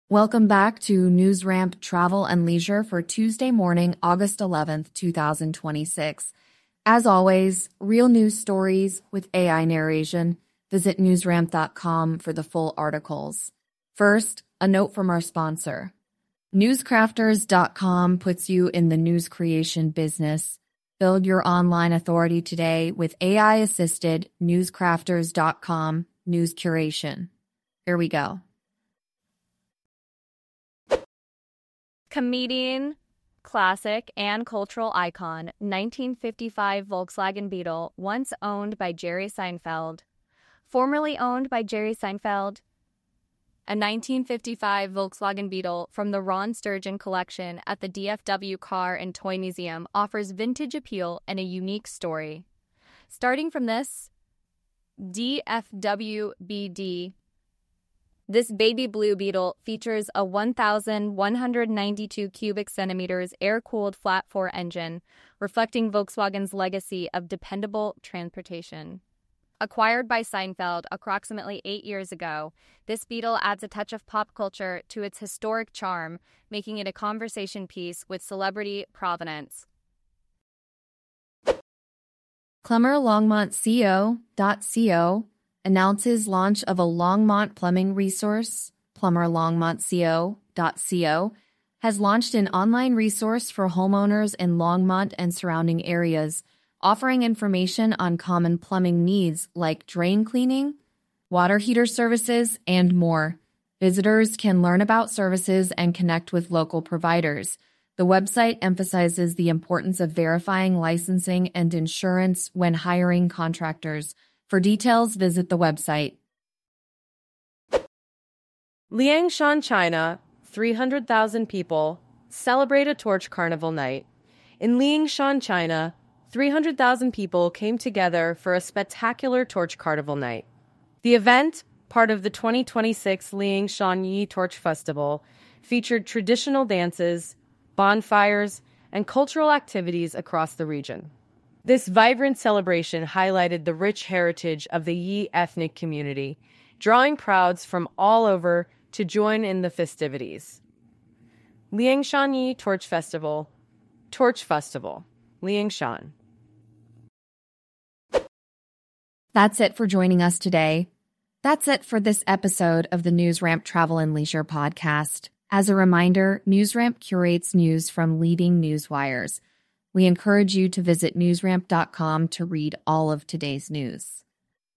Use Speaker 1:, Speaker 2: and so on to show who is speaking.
Speaker 1: Welcome back to NewsRamp Travel and Leisure for Tuesday morning, August 11th, 2026. As always, real news stories with AI narration. Visit newsramp.com for the full articles. First, a note from our sponsor. Newscrafters.com puts you in the news creation business. Build your online authority today with AI-assisted Newscrafters.com news curation. Here we go.
Speaker 2: Comedian, classic, and cultural icon, 1955 Volkswagen Beetle, once owned by Jerry Seinfeld. Formerly owned by Jerry Seinfeld, a 1955 Volkswagen Beetle from the Ron Sturgeon collection at the DFW Car and Toy Museum offers vintage appeal and a unique story. Starting from this DFWBD, this baby blue Beetle features a 1,192 cubic centimeters air-cooled flat-four engine, reflecting Volkswagen's legacy of dependable transportation. Acquired by Seinfeld approximately 8 years ago, this Beetle adds a touch of pop culture to its historic charm, making it a conversation piece with celebrity provenance.
Speaker 1: PlumberLongmontCO.co announces launch of a Longmont plumbing resource. PlumberLongmontCO.co has launched an online resource for homeowners in Longmont and surrounding areas, offering information on common plumbing needs like drain cleaning, water heater services, and more. Visitors can learn about services and connect with local providers. The website emphasizes the importance of verifying licensing and insurance when hiring contractors. For details, visit the website.
Speaker 3: Liangshan, China, 300,000 people celebrate a torch carnival night. In Liangshan, China, 300,000 people came together for a spectacular torch carnival night. The event, part of the 2026 Liangshan Yi Torch Festival, featured traditional dances, bonfires, and cultural activities across the region. This vibrant celebration highlighted the rich heritage of the Yi ethnic community, drawing crowds from all over to join in the festivities. Liangshan Yi Torch Festival, Liangshan.
Speaker 1: That's it for joining us today. That's it for this episode of the NewsRamp Travel and Leisure podcast. As a reminder, NewsRamp curates news from leading news wires. We encourage you to visit newsramp.com to read all of today's news.